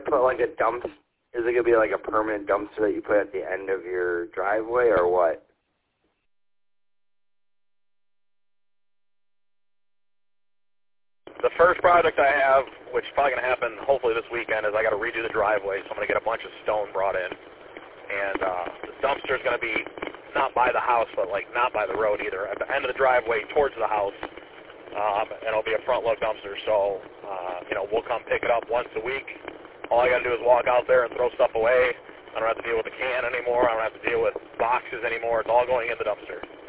put like a dump? Is it gonna be like a permanent dumpster that you put at the end of your driveway, or what? The first project I have, which is probably going to happen hopefully this weekend, is I got to redo the driveway, so I'm going to get a bunch of stone brought in. And the dumpster is going to be not by the house, but like not by the road either, at the end of the driveway towards the house. And it'll be a front-load dumpster, so we'll come pick it up once a week. All I got to do is walk out there and throw stuff away. I don't have to deal with the can anymore. I don't have to deal with boxes anymore. It's all going in the dumpster.